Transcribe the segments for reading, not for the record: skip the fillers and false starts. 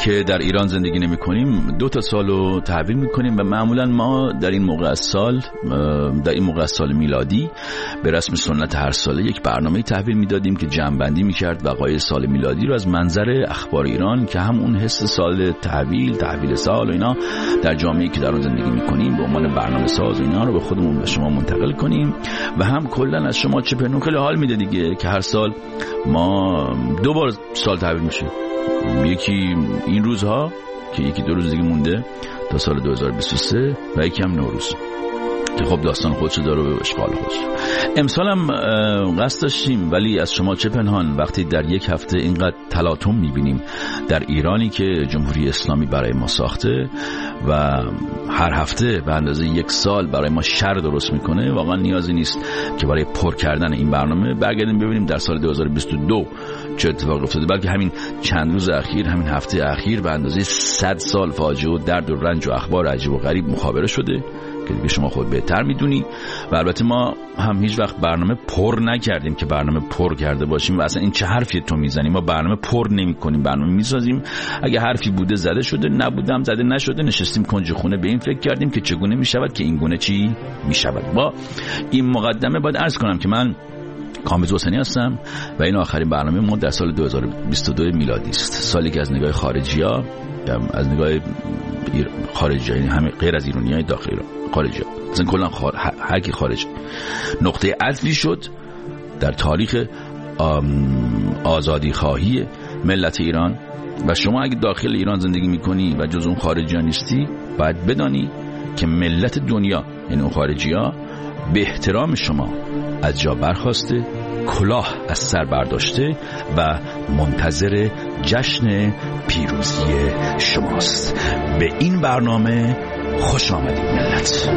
که در ایران زندگی نمی کنیم 2 سال رو تحویل می کنیم و معمولا ما در این موقع از سال میلادی به رسم سنت هر ساله یک برنامه تحویل می دادیم که جمع‌بندی می کرد وقایع سال میلادی رو از منظر اخبار ایران که هم اون حس سال تحویل سال و اینا در جامعه‌ای که در اون زندگی می کنیم به عنوان برنامه ساز اینا رو به خودمون به شما منتقل کنیم و هم کلا از شما چه پنون خیلی حال میده دیگه که هر سال ما 2 بار سال تحویل میشه، یکی این روزها که یکی 2 روز دیگه مونده تا سال 2023 و یکی هم نوروز که خب داستان خودشو داره و اشغال خودش. امسال هم قصد داشتیم ولی از شما چه پنهان وقتی در یک هفته اینقدر تلاطم میبینیم در ایرانی که جمهوری اسلامی برای ما ساخته و هر هفته به اندازه 1 سال برای ما شر درست میکنه، واقعا نیازی نیست که برای پر کردن این برنامه برگردیم ببینیم در سال 2022 چه اتفاق افتاده، بلکه همین چند روز اخیر، همین هفته اخیر به اندازه 100 سال فاجعه و درد و رنج و اخبار عجیب و غریب مخابره شده که دیگه شما خود بهتر میدونی. و البته ما هم هیچ وقت برنامه پر نکردیم که برنامه پر کرده باشیم و اصلا این چه حرفی تو میزنیم، ما برنامه پر نمی کنیم، برنامه میسازیم، اگه حرفی بوده زده شده، نبودم زده نشده، نشستیم کنج خونه به این فکر کردیم که چگونه میشود که این گونه چی میشود. با این مقدمه باید عرض کنم که من کامبیز حسینی هستم و این آخرین برنامه ما در سال 2022 میلادی است، سالی که از نگاه خارجی‌ها، از نگاه خارجی‌ها، یعنی همه غیر از ایرانی‌های داخل ایران، خارجی‌ها مثلا کلا هر کی خارج نقطه عطفی شد در تاریخ آزادی خواهی ملت ایران. و شما اگه داخل ایران زندگی میکنی و جز اون خارجی‌ها نیستی، باید بدانی که ملت دنیا، یعنی اون خارجی‌ها، به احترام شما از جا برخاسته، کلاه از سر برداشته و منتظر جشن پیروزی شماست. به این برنامه خوش آمدید ملت.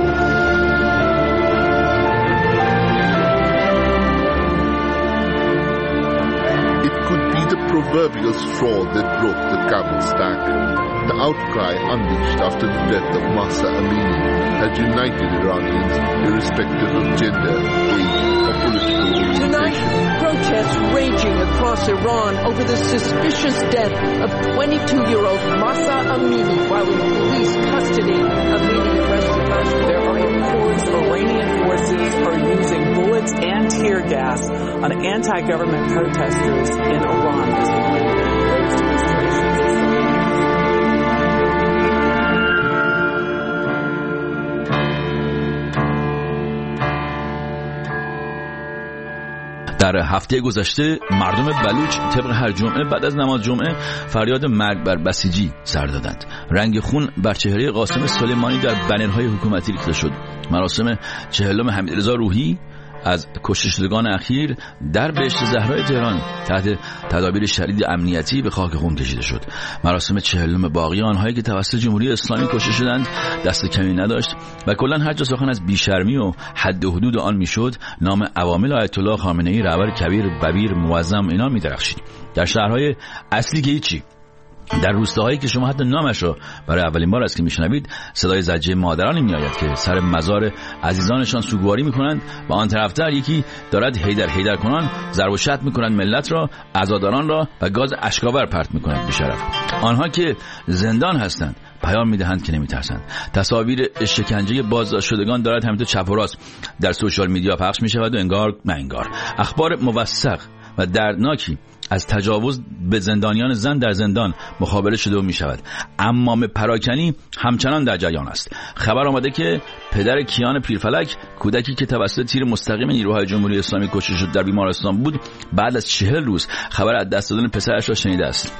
It could be the proverbial straw that broke the camel's back. The outcry unleashed after the death of Mahsa Amini has united Iranians irrespective of gender, age, or political orientation. Tonight, protests raging across Iran over the suspicious death of 22-year-old Mahsa Amini while in police custody. Amini arrested last week. There are reports Iranian forces are using bullets and tear gas on anti-government protesters in Iran this morning. Those demonstrations در هفته گذشته مردم بلوچ طبق هر جمعه بعد از نماز جمعه فریاد مرگ بر بسیجی سر دادند. رنگ خون بر چهره قاسم سلیمانی در بنرهای حکومتی ریخته شد. مراسم 40م حمیدرضا روحی از کشته شدگان اخیر در بهشت زهرای تهران تحت تدابیر شدید امنیتی به خاک خون کشیده شد. مراسم 40م باقی آنهایی که توسط جمهوری اسلامی کشته شدند دست کمی نداشت و کلا هر جا سخن از بیشرمی و حد و حدود آن میشد نام عوامل آیت الله خامنه‌ای، رهبر کبیر، ببیر، معظم اینا میدرخشید. در شهرهای اصلی که هیچی، در روستاهایی که شما حتی نامش رو برای اولین بار است که میشنوید صدای زجه مادرانی میآید که سر مزار عزیزانشان سوگواری میکنند و آن طرفتر یکی دارد هیدر کنان ضرب و شتم میکنند ملت را، عزاداران را و گاز اشکاور پرت میکنند به شرف. آنها که زندان هستند پیام میدهند که نمیترسند. تصاویر شکنجه بازداشت شدگان دارد همینطور چپ و راست در سوشال میدیا پخش میشود و انگار نه انگار اخبار موثق و دردناکی از تجاوز به زندانیان زن در زندان مخابره شده و می شود. عمامه پراکنی همچنان در جریان است. خبر آمده که پدر کیان پیرفلک، کودکی که توسط تیر مستقیم نیروهای جمهوری اسلامی کشته شد در بیمارستان بود، بعد از 40 روز خبر از دست دادن پسرش را شنیده است.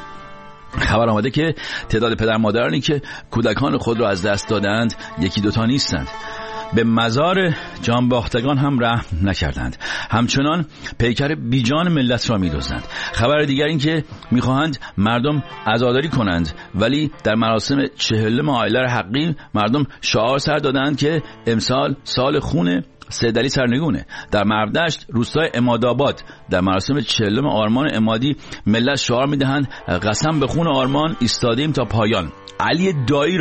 خبر آمده که تعداد پدر مادرانی که کودکان خود را از دست دادند یکی دوتا نیستند. به مزار جانباختگان هم رحم نکردند، همچنان پیکر بیجان ملت را می‌دزدند. خبر دیگر این که می‌خواهند مردم عزاداری کنند، ولی در مراسم 40م آیلر حقی مردم شعار سر دادند که امسال سال خون سیدعلی سرنگونه. در مردشت روستای عمادآباد در مراسم 40م آرمان عمادی ملت شعار می‌دهند قسم به خون آرمان ایستادیم تا پایان. علی دایی را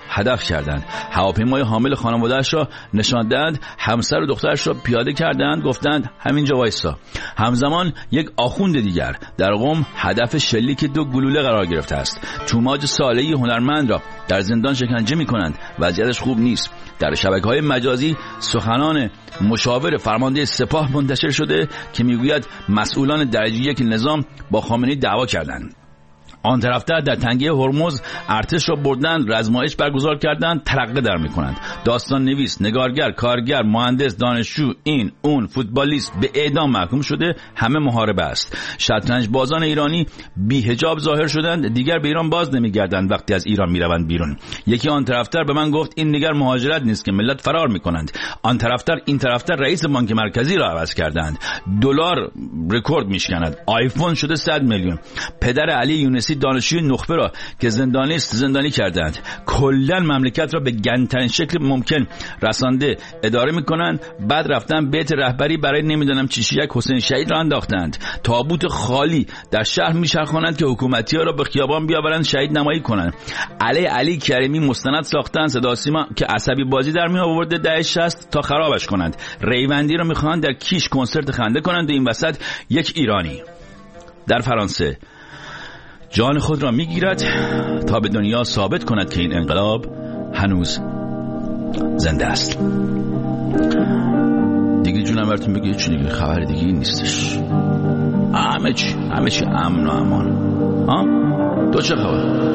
هدف کردند. هواپیمای حامل خانواده‌اش را نشاندند، همسر و دخترش را پیاده کردند، گفتند همینجا وایسا. همزمان یک آخوند دیگر در قم هدف شلیک 2 گلوله قرار گرفته است. توماج صالحی هنرمند را در زندان شکنجه می‌کنند، وضعیتش خوب نیست. در شبکه‌های مجازی سخنان مشاور فرمانده سپاه منتشر شده که میگوید مسئولان درجه 1 نظام با خامنه‌ای دعوا کردند. آن طرفتر در تنگه هرمز ارتش را بردند، رزمایش برگزار کردند، ترقه در میکنند. داستان نویس، نگارگر، کارگر، مهندس، دانشجو، این اون فوتبالیست به اعدام محکوم شده. همه محاربه است. شطرنج بازان ایرانی بی حجاب ظاهر شدند، دیگر به ایران باز نمیگردند وقتی از ایران میروند بیرون. یکی آن طرفتر به من گفت این دیگر مهاجرت نیست که ملت فرار میکنند. آن طرفتر این طرفتر رئیس بانک مرکزی را عوض کردند. دلار رکورد میشکند، آیفون شده 100 میلیون. پدر علی یونسی دانشجوی نخبه را که زندانی است زندانی کردند. کلا مملکت را به گندترین شکل ممکن رسانده اداره میکنند. بعد رفتن بیت رهبری برای نمیدونم چیشیک حسین شهید را انداختند. تابوت خالی در شهر میچرخانند که حکومتی‌ها را به خیابان بیاورند شهید نمایی کنند. علی کریمی مستند ساختن صدا سیما که عصبی بازی در می آورده دهه 60 تا خرابش کنند. ریوندی را میخواهند در کیش کنسرت خنده کنند و این وسط یک ایرانی در فرانسه جان خود را میگیرد تا به دنیا ثابت کند که این انقلاب هنوز زنده است. دیگه جونم براتون بگه چی دیگه، خبر دیگه این نیستش. همه چی امن و امان. تو چه خبر؟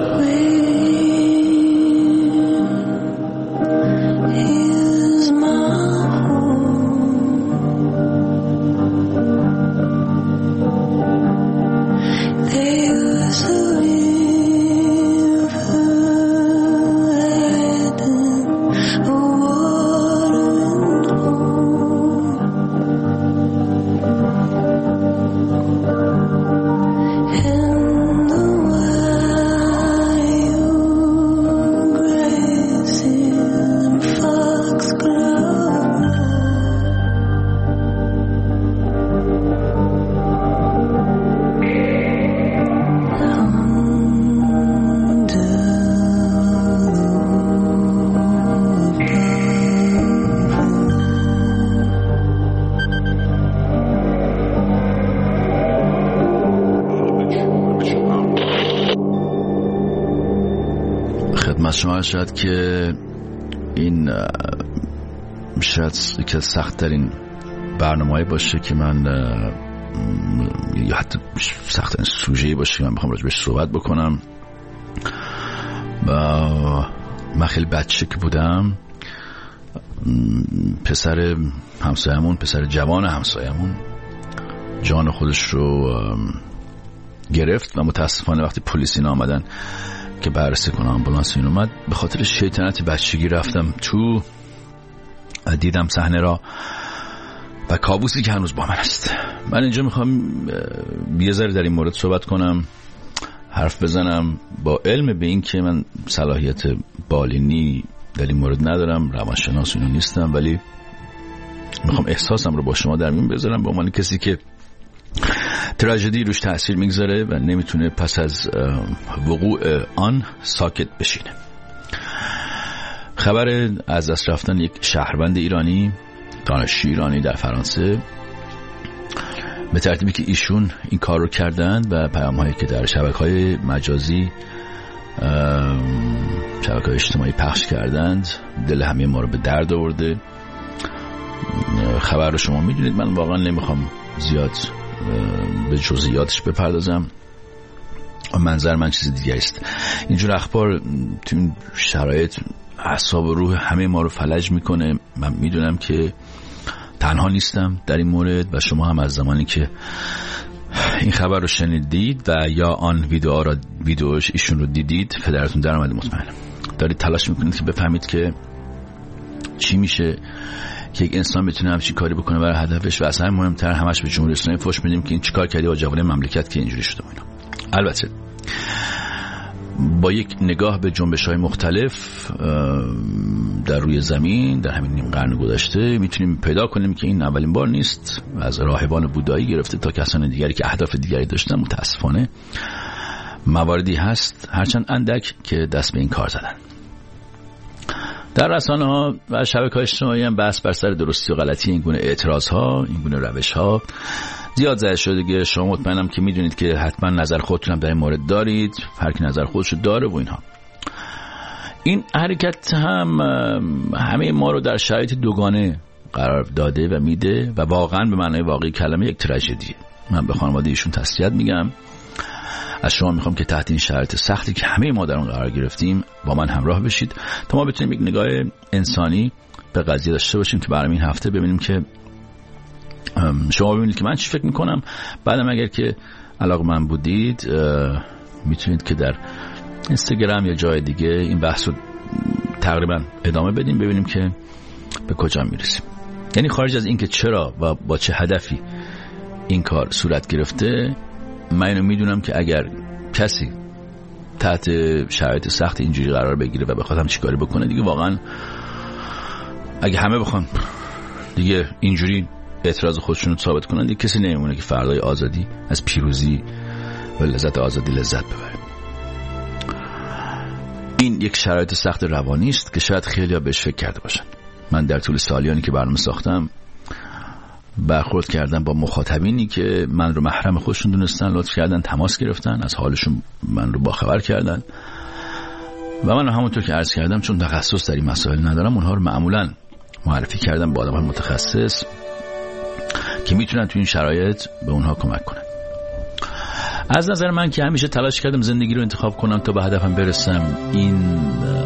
شما شاید که این شاید یکی از سخت‌ترین برنامه‌ای باشه که من یا حتی سخت‌ترین سوژه‌ای باشه که من بخوام راجع بهش صحبت بکنم. من خیلی بچه که بودم پسر همسایمون، پسر جوان همسایمون جان خودش رو گرفت و متاسفانه وقتی پلیس اینا آمدن که بررسی کنم آمبولانس این اومد، به خاطر شیطنت بچگی رفتم تو، دیدم صحنه را و کابوسی که هنوز با من است. من اینجا میخوام یه ذره در این مورد صحبت کنم، حرف بزنم، با علم به این که من صلاحیت بالینی در این مورد ندارم، روانشناس اینو نیستم، ولی میخوام احساسم رو با شما در میون بذارم به عنوان کسی که تراژدی روش تأثیر میگذاره و نمیتونه پس از وقوع آن ساکت بشینه. خبر از دست رفتن یک شهروند ایرانی، دانشجوی ایرانی در فرانسه، به ترتیبی که ایشون این کار رو کردند و پیام‌هایی که در شبکه‌های مجازی، شبکه‌های اجتماعی پخش کردند، دل همه ما رو به درد آورده. خبر رو شما میدونید، من واقعا نمیخوام زیاد به جزئیاتش بپردازم. منظر من چیز دیگه است. اینجور اخبار تو این شرایط اعصاب و روح همه ما رو فلج میکنه. من میدونم که تنها نیستم در این مورد و شما هم از زمانی که این خبر رو شنیدید و یا آن ویدیوش ایشون رو دیدید پدرتون در اومده، مطمئنم دارید تلاش میکنید که بفهمید که چی میشه که یک انسان بتونه همچین کاری بکنه برای هدفش و اصلا مهمتر همش به جمهوری اسلامی فوش میدیم که این چیکار کردی با جوانه مملکت که اینجوری شده. اینا البته با یک نگاه به جنبش‌های مختلف در روی زمین در همین نیم قرن گذشته میتونیم پیدا کنیم که این اولین بار نیست. از راهبان بودایی گرفته تا کسان دیگری که اهداف دیگری داشتن، متاسفانه مواردی هست هرچند اندک که دست به این کار زدن. در رسانه‌ها و شبکه‌های اجتماعی هم بحث بر سر درستی و غلطی این گونه اعتراض‌ها، این گونه روش‌ها زیاد زده شده دیگه. شما مطمئنم که میدونید که حتما نظر خودتون هم در این مورد دارید، هر کی نظر خودشو داره و اینها. این حرکت هم همه ما رو در شرایط دوگانه قرار داده و میده و واقعا به معنای واقعی کلمه یک تراژدیه. من به خانواده ایشون تسلیت میگم. از شما میخوام که تحت این شرایط سختی که همه ما در اون قرار گرفتیم با من همراه بشید تا ما بتونیم یک نگاه انسانی به قضیه داشته باشیم که برای این هفته ببینیم که شما ببینید که من چی فکر میکنم. بعدم اگر که علاقه‌مند بودید میتونید که در اینستاگرام یا جای دیگه این بحث رو تقریبا ادامه بدیم ببینیم که به کجا میرسیم. یعنی خارج از این که چرا و با چه هدفی این کار صورت گرفته، من اینو میدونم که اگر کسی تحت شرایط سخت اینجوری قرار بگیره و بخواد هم چیکاری بکنه دیگه، واقعا اگه همه بخوان دیگه اینجوری اعتراض خودشون رو ثابت کنن دیگه کسی نمیمونه که فردای آزادی از پیروزی و لذت آزادی لذت ببره. این یک شرایط سخت روانی است که شاید خیلی‌ها بهش فکر کرده باشن. من در طول سالیانی که برنامه ساختم برخورد کردم با مخاطبینی که من رو محرم خودشون دونستن، لطف کردن تماس گرفتن، از حالشون من رو باخبر کردن و من همونطور که عرض کردم چون تخصص در این مسائل ندارم اونها رو معمولاً معرفی کردم با آدمان متخصص که میتونن تو این شرایط به اونها کمک کنن. از نظر من که همیشه تلاش کردم زندگی رو انتخاب کنم تا به هدفم برسم، این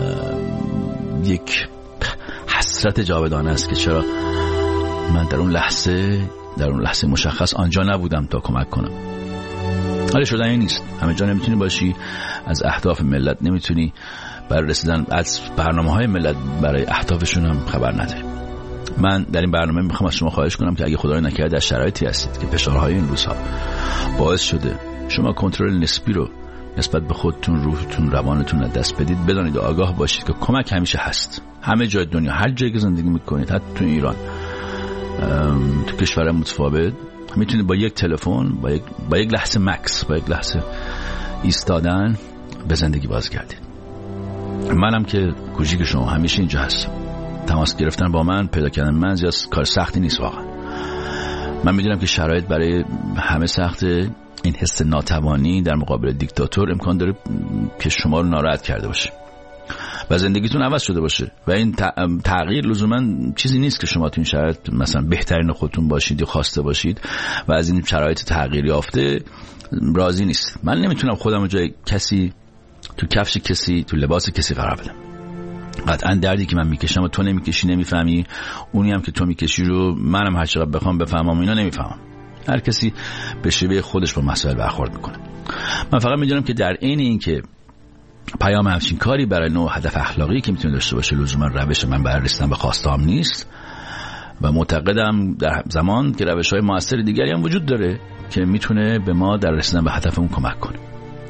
یک حسرت جاودانه است که چرا من در اون لحظه مشخص آنجا نبودم تا کمک کنم. حالا شدنی نیست، همه جا نمیتونی باشی، از اهداف ملت نمیتونی برای رسیدن از برنامه‌های ملت برای اهدافشون هم خبر نداری. من در این برنامه میخوام از شما خواهش کنم که اگه خدای نکرده در شرایطی هستید که فشارهای این روزها باعث شده شما کنترل نسبی رو نسبت به خودتون، روحتون، روانتون از دست بدید، بدانید و آگاه باشید که کمک همیشه هست. همه جای دنیا، هر جایی که زندگی میکنید، حتی تو ایران، تو کشور متفاوت، میتونید با یک تلفن، با یک لحظه مکس، با یک لحظه ایستادن به زندگی بازگردید. منم که کوچیک شما همیشه اینجا هستم. تماس گرفتن با من، پیدا کردن من زیاد کار سختی نیست واقعا. من میدونم که شرایط برای همه سخته. این حس ناتوانی در مقابل دیکتاتور امکان داره که شما رو ناراحت کرده باشه و زندگیتون عوض شده باشه و این تغییر لزوما چیزی نیست که شما تو این شرایط مثلا بهترین خودتون باشید یا خواسته باشید و از این شرایط تغییر یافته راضی نیست. من نمیتونم خودم رو جای کسی، تو کفش کسی، تو لباس کسی قرار بدم. قطعا دردی که من میکشم و تو نمیکشی، نمیفهمی، اونی هم که تو میکشی رو منم هر چقدر بخوام بفهمم اینا نمیفهمم. هر کسی به شیوه خودش با مسائل برخورد میکنه. من فقط میدونم که در عین این که پیام همچین کاری برای نوع هدف اخلاقی که میتونه داشته باشه لزوما روش من برای رسیدن به خواستهام نیست و معتقدم در زمان که روش‌های موثر دیگری هم وجود داره که میتونه به ما در رسیدن به هدفمون کمک کنه.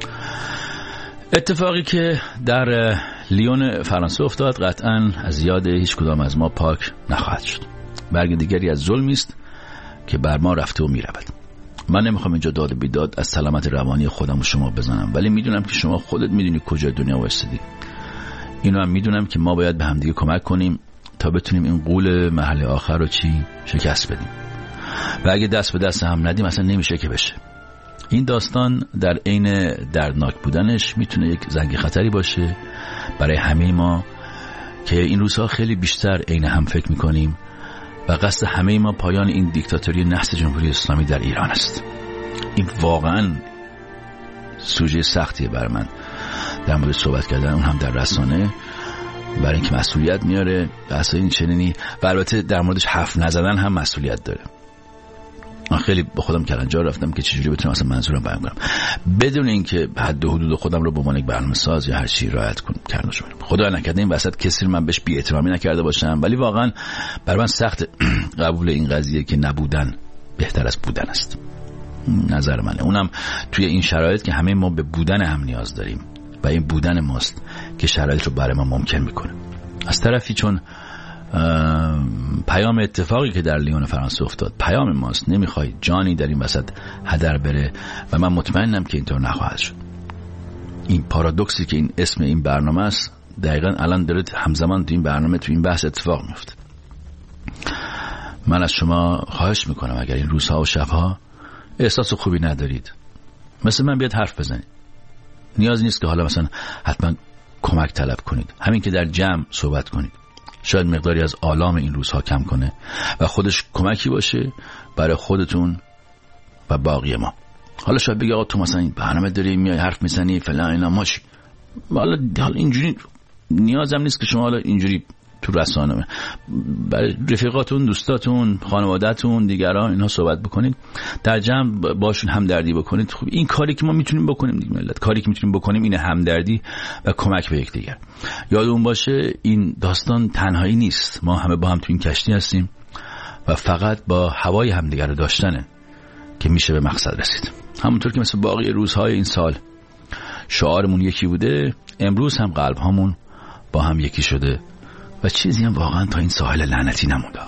اتفاقی که در لیون فرانسه افتاد قطعاً از یاد هیچ کدام از ما پاک نخواهد شد. برگ دیگری از ظلمی است که بر ما رفته و میرود. من نمیخوام اینجا داد و بیداد از سلامت روانی خودم و شما بزنم، ولی میدونم که شما خودت میدونی کجای دنیا وایسادی. اینو هم میدونم که ما باید به همدیگه کمک کنیم تا بتونیم این غول محل آخر رو شکست بدیم و اگه دست به دست هم ندیم اصلا نمیشه که بشه. این داستان در عین دردناک بودنش میتونه یک زنگ خطری باشه برای همه ما که این روزها خیلی بیشتر عین هم فکر میکنیم و قصد همه ما پایان این دیکتاتوری نحس جمهوری اسلامی در ایران است. این واقعا سوژه سختیه برای من در مورد صحبت کردن، اون هم در رسانه، برای اینکه مسئولیت میاره بحث این چنینی و البته در موردش حرف نزدن هم مسئولیت داره. من خیلی با خودم کلنجار رفتم که چجوری بتونم اصلا منظورم بیان کنم بدون اینکه حد و حدود خودم رو به عنوان یک برنامه‌ساز یا هر چی رعایت کنم کردم. خدا نکرده این وسط کسی رو من بهش بی‌احترامی نکرده باشم، ولی واقعا برای من سخت قبول این قضیه که نبودن بهتر از بودن است. نظر منه، اونم توی این شرایط که همه ما به بودن هم نیاز داریم و این بودن ماست که شرایط رو برای ما ممکن میکنه. از طرفی چون پیام اتفاقی که در لیون فرانسه افتاد پیام ماست، نمیخوای جانی در این وسط هدر بره و من مطمئنم که اینطور نخواهد شد. این پارادوکسی که این اسم این برنامه است دقیقاً الان داره همزمان تو این برنامه تو این بحث اتفاق میفته. من از شما خواهش میکنم اگر این روزها و شبها احساس خوبی ندارید مثل من بیاد حرف بزنید. نیاز نیست که حالا مثلا حتما کمک طلب کنید، همین که در جمع صحبت کنید شاید مقداری از آلام این روزها کم کنه و خودش کمکی باشه برای خودتون و باقی ما. حالا شاید بگی آقا تو مثلا این برنامه داری میای حرف میزنی فلان اینا، ماشی. حالا اینجوری نیازم نیست که شما حالا اینجوری تو رسانه برای رفیقاتون، دوستاتون، خانواده‌تون، دیگران اینها صحبت بکنید، در جمع باشون همدردی بکنید. خب این کاری که ما میتونیم بکنیم دیگه ملت، کاری که میتونیم بکنیم اینه همدردی و کمک به یکدیگر. یادمون باشه این داستان تنهایی نیست، ما همه با هم تو این کشتی هستیم و فقط با هوای همدیگر رو داشتنه که میشه به مقصد رسید. همونطور که مثل باقی روزهای این سال شعارمون یکی بوده، امروز هم قلب هامون با هم یکی شده و چیزی هم واقعا تا این ساحل لعنتی نمونده.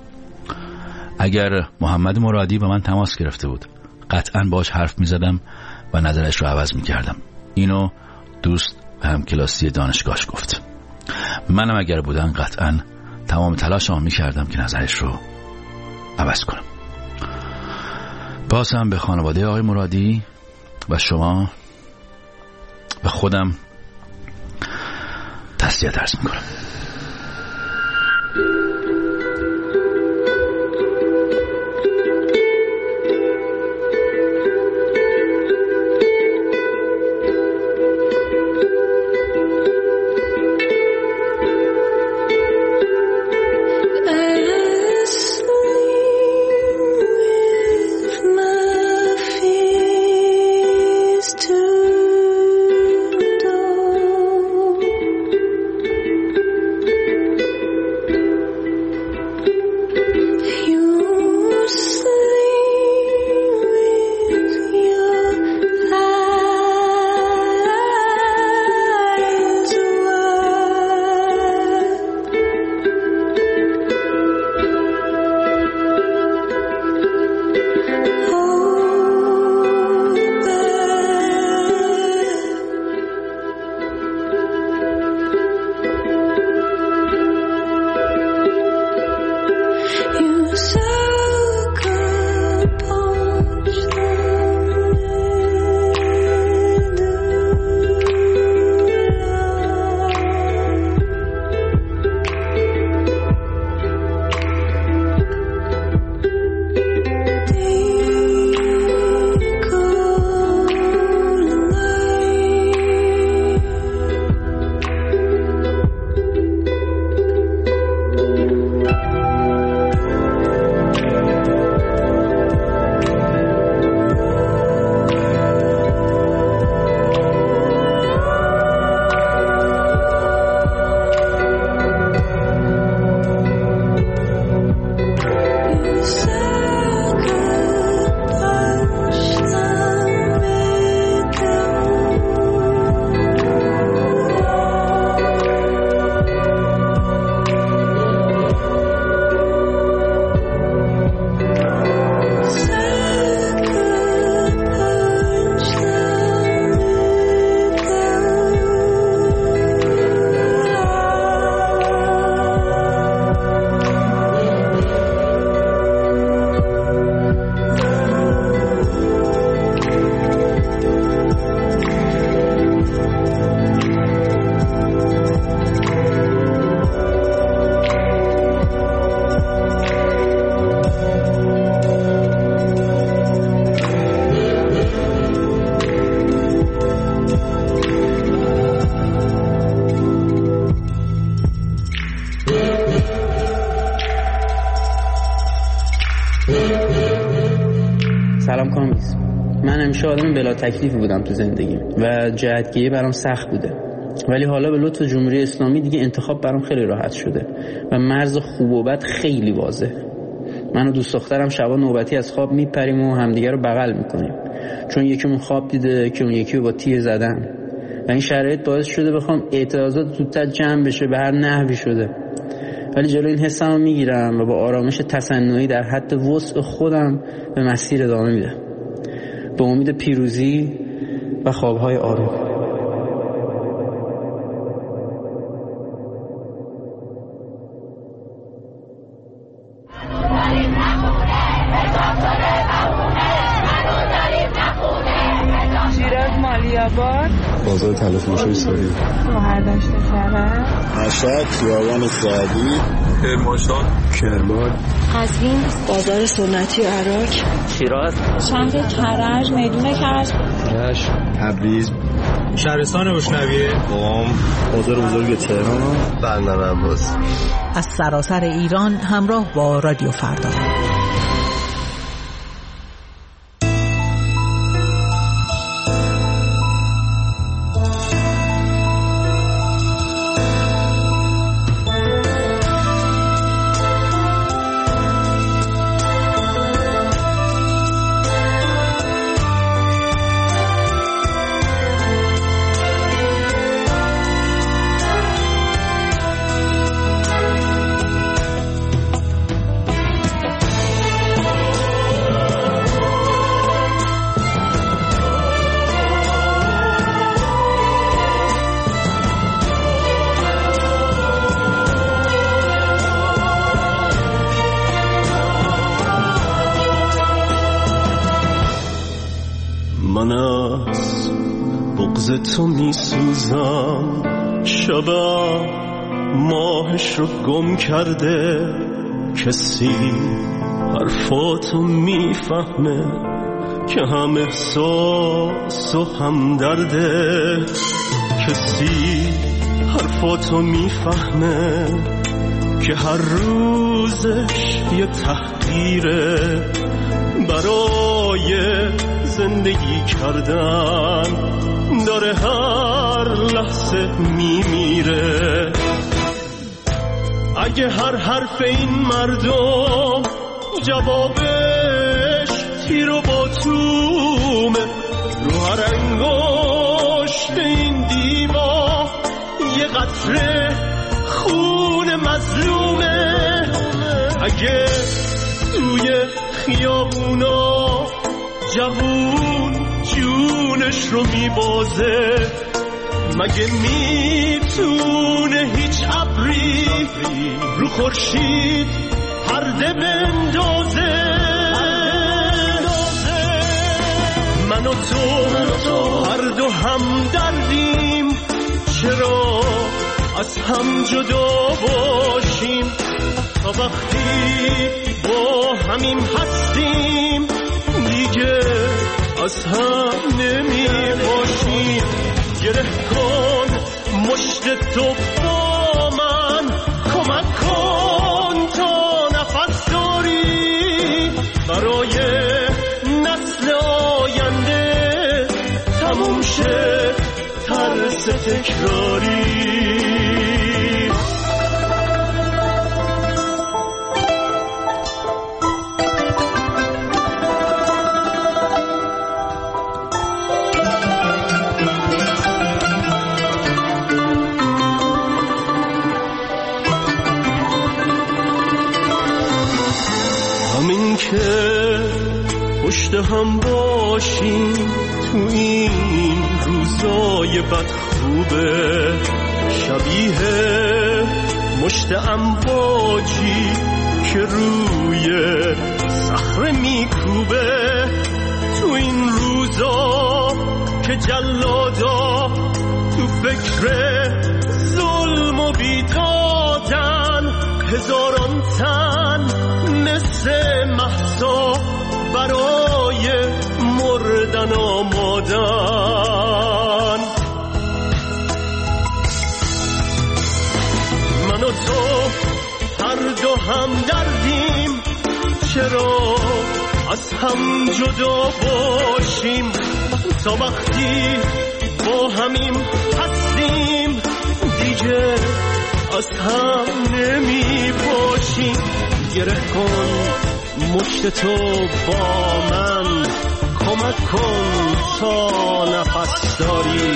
اگر محمد مرادی با من تماس گرفته بود قطعا باش حرف می زدم و نظرش رو عوض می کردم. اینو دوست و همکلاسی دانشگاهش گفت. منم اگر بودن قطعا تمام تلاشمو می کردم که نظرش رو عوض کنم. باز هم به خانواده آقای مرادی و شما و خودم تسلیت عرض می کنم. سلام کامیز. من همیشه آدم بلا تکلیفی بودم تو زندگیم و جهتگیری برام سخت بوده، ولی حالا به لطف جمهوری اسلامی دیگه انتخاب برام خیلی راحت شده و مرز خوب و بد خیلی واضحه. من و دوست دخترم شبا نوبتی از خواب میپریم و همدیگه رو بغل میکنیم، چون یکیمون خواب دیده که اون یکی رو با تیر زدن و این شرایط باعث شده بخوام اعتراضات زودتر جمع بشه به هر نحوی شده. ولی جلو این حسمو میگیرم و با آرامش تصنعی در حد وسع خودم به مسیر ادامه میدم، به امید پیروزی و خوابهای آروم. آباد، بازار تلفروشی ساری، شهرداشت کرد، مشهد، خیابان سعدی، کرمانشاه، کرمان، قزوین، بازار سنتی عراق، شیراز، شهر کرج، میدون کرج، رشت، تبریز، شهرستان روشنویه، قم، بازار بزرگ تهران، بندر عباس. از سراسر ایران همراه با رادیو فردا. من از بغض تو می سوزم، شبم ماهش رو گم کرده، کسی حرفاتو می فهمه که هم احساس و هم درده، کسی حرفاتو می فهمه که هر روزش یه تحقیره، برای زندگی کردن داره هر لحظه میمیره. اگه هر حرف این مردم جوابش تیر و باتومه، رو هر انگشت این دیوار یه قطره خون مظلومه، اگه توی خیابونا جوون جونش رو میبازه، مگه میتونه هیچ ابری رو خورشید پرده بندازه؟ من و تو هر دو هم دردیم، چرا از هم جدا باشیم؟ تا وقتی با همیم هستیم دیگه از هم نمی باشیم. گره کن مشت تو با من، کمک کن تا نفس داری، برای نسل آینده تموم شه ترس تکراری. پشت هم باشیم تو این روزای بد خوبه، شبیه مشت امواجی که روی صخره میکوبه. تو این روزا که جلادا تو فکر ظلم و بیدادن، هزاران تن مثل مهسا برای مردن آمادن. من و تو هر دو هم دردیم، چرا از هم جدا باشیم؟ تا وقتی با همیم هستیم دیگه از هم نمی باشیم. گره کن مشت تو با من، کمک کن تا نفس داری،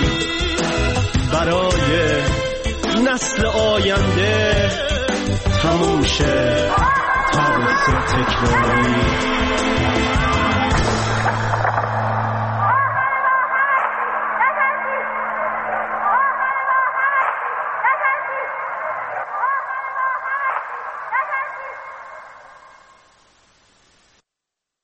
برای نسل آینده تموم شه ترس تکراری.